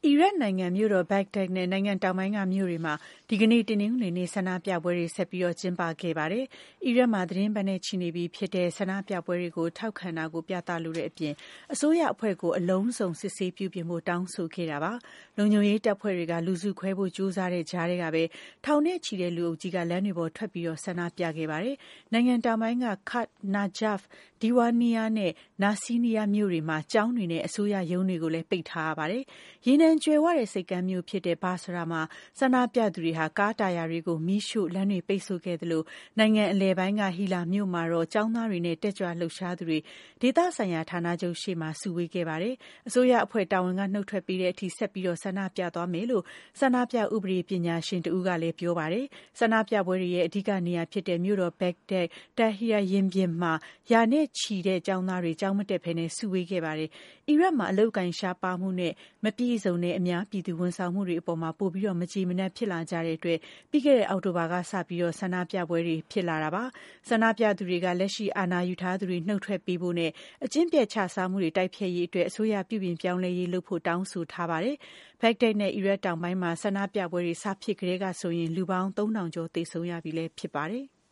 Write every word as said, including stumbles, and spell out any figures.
အီရတ်နိုင်ငံမြို့တော်ဘဂ္ဂဒက်နဲ့နိုင်ငံတောင်ပိုင်းကမြို့တွေမှာဒီကနေ့တနင်္ဂနွေနေ့ဆန္ဒပြပွဲတွေဆက်ပြီးကျင်းပခဲ့ပါတယ်။အီရတ်မှာသီတင်းပတ်နဲ့ချီနေပြီဖြစ်တဲ့ဆန္ဒပြပွဲတွေကိုထောက်ခံတာကိုပြသလိုတဲ့အပြင်အစိုးရအဖွဲ့ကိုအလုံးစုံစစ်ဆေးပြုပြင်ဖို့တောင်းဆိုခဲ့တာပါ။လုံခြုံရေးတပ်ဖွဲ့တွေကလူစုခွဲဖို့ကြိုးစားတဲ့ကြားထဲကပဲထောင်နဲ့ချီတဲ့လူအုပ်ကြီးကလမ်းတွေပေါ်ထွက်ပြီးဆန္ဒပြခဲ့ပါတယ်။နိုင်ငံတောင်ပိုင်းက Kut, Najaf, Diwaniyah နဲ့ Nasiriyah မြို့တွေမှာကျောင်းတွေနဲ့အစိုးရရုံးတွေကိုလည်းပိတ်ထားရပါတယ်။ရေနံကြွယ်ဝတဲ့ဆိပ်ကမ်းမြို့ဖြစ်တဲ့ Basra မှာဆန္ဒပြသူတွေဟာကားတာယာတွေကိုမီးရှို့လမ်းတွေပိတ်ဆို့ခဲ့သလိုနိုင်ငံအလယ်ပိုင်းက Hila မြို့မှာတော့ကျောင်းသားတွေနဲ့တက်ကြွလှုပ်ရှားသူတွေဒေသဆိုင်ရာဌာနချုပ်ရှေ့မှာစုဝေးခဲ့ပါတယ်။အစိုးရအဖွဲ့တာဝန်ကနှုတ်ထွက်ပြီးတဲ့အထိဆက်ပြီးဆန္ဒပြသွားမယ်လို့ဆန္ဒပြဥပဒေပညာရှင်တဦးကလည်းပြောပါတယ်။ဆန္ဒပြပွဲတွေရဲ့အဓိကနေရာဖြစ်တဲ့မြို့တော်ဘဂ္ဂဒက် Tahrir ရင်ပြင်မှာရာနဲ့ချီတဲ့ကျောင်းသားတွေကျောင်းမတက်ဘဲစုဝေးခဲ့ပါတယ်။အီရတ်မှာအလုပ်အကိုင်ရှားပါးမှုနဲ့မပြည့်စုံတဲ့အများပြည်သူဝန်ဆောင်မှုတွေအပေါ်ပိုပြီးမကျေမနပ်ဖြစ်လာကြတဲ့အတွက်ပြီးခဲ့တဲ့အောက်တိုဘာကစပြီးဆန္ဒပြပွဲတွေဖြစ်လာတာပါ။ဆန္ဒပြသူတွေကလက်ရှိအာဏာယူထားသူတွေနှုတ်ထွက်ပေးဖို့နဲ့အကျင့်ပျက်ခြစားမှုတွေတိုက်ဖျက်ရေးအတွက်အစိုးရပြုပြင်ပြောင်းလဲရေးလုပ်ဖို့တောင်းဆိုထားပါတယ်။ဘဂ္ဂဒက်နဲ့အီရတ်တောင်ပိုင်းမှာဆန္ဒပြပွဲတွေစဖြစ်ကတည်းကဆိုရင်လူပေါင်းသုံးထောင်ကျော်သေဆုံးရပြီလည်းဖြစ်ပါတယ်။